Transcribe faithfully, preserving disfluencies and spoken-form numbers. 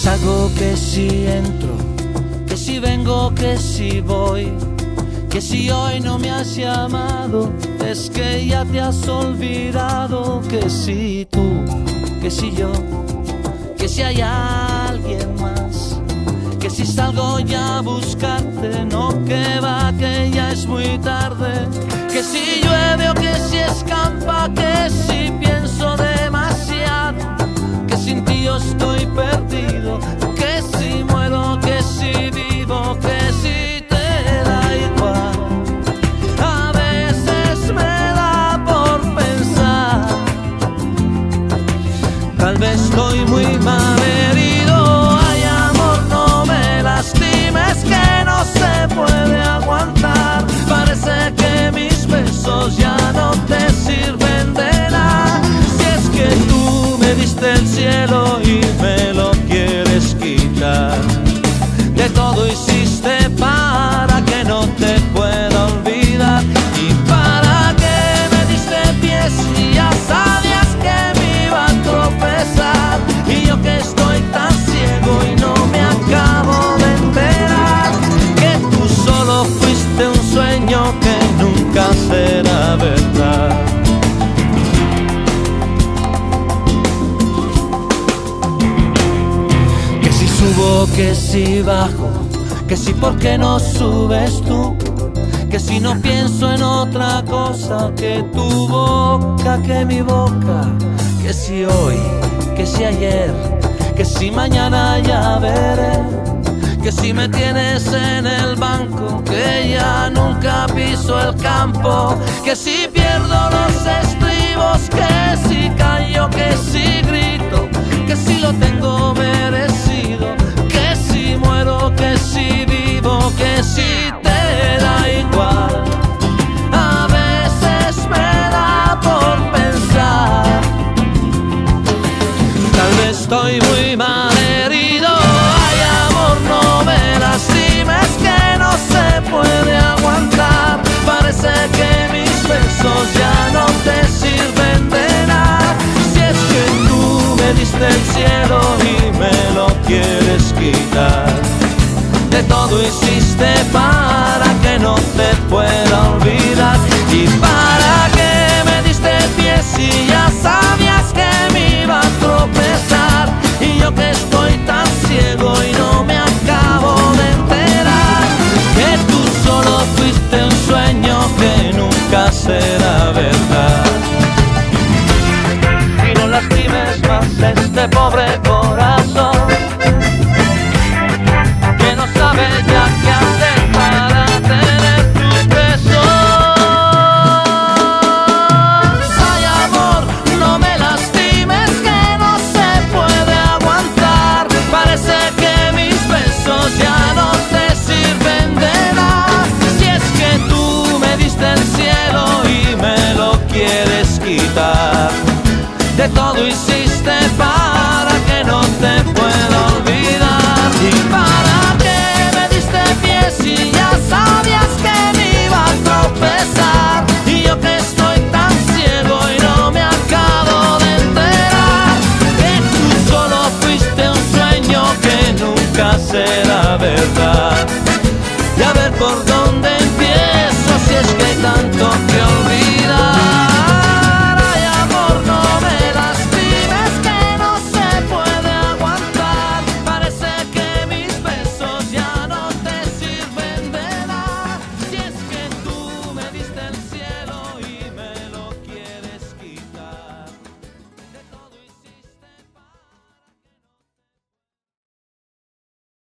salgo, que si entro, que si vengo, que si voy, que si hoy no me has llamado, es que ya te has olvidado. Que si tú, que si yo, que si hay alguien más, que si salgo ya a buscarte, no, que va, que ya es muy tarde. Que si llueve o que si escampa, que si pienso demasiado, que sin ti yo estoy perdido, que si muero, que si vivo, que si te da igual. A veces me da por pensar, tal vez estoy muy mal herido. Ay, amor, no me lastimes, que no se puede aguantar. Parece que mis besos ya no te sirven de nada. Si es que tú me diste el cielo y me lo quieres quitar. De todo hiciste para que no te pueda olvidar. Y para que me diste pies y ya sabías que me iba a tropezar. Y yo que estoy tan ciego y no me acabo de enterar que tú solo fuiste un sueño que nunca será verdad. Que si subo, que si bajo, que si por qué no subes tú, que si no pienso en otra cosa que tu boca, que mi boca, que si hoy, que si ayer, que si mañana ya veré, que si me tienes en el banco, que ya nunca piso el campo, que si pierdo los estribos, que si callo, que si grito, que si lo tengo merecido, que si muero, que si vivo, que si te da igual. A veces me da por pensar, tal vez estoy muy mal herido. Ay, amor, no me lastimes, que no se puede aguantar. Parece que mis besos ya no te sirven de nada. Si es que tú me diste el cielo y me lo quieres quitar. De todo hiciste para que no te pueda olvidar. Y para que me diste pies y ya sabías que me iba a tropezar. Y yo que estoy tan ciego y no me acabo de enterar que tú solo fuiste un sueño que nunca será verdad. Y no lastimes más este pobre corazón que no sabe ya qué hacer para tener tu beso. Ay, amor, no me lastimes, que no se puede aguantar. Parece que mis besos ya no te sirven de nada. Si es que tú me diste el cielo y me lo quieres quitar. De todo hiciste para que no te pueda olvidar. Y para que me diste pies y ya sabías que me iba a tropezar. Y yo que estoy tan ciego y no me acabo de enterar que tú solo fuiste un sueño que nunca será verdad. Y a ver por dónde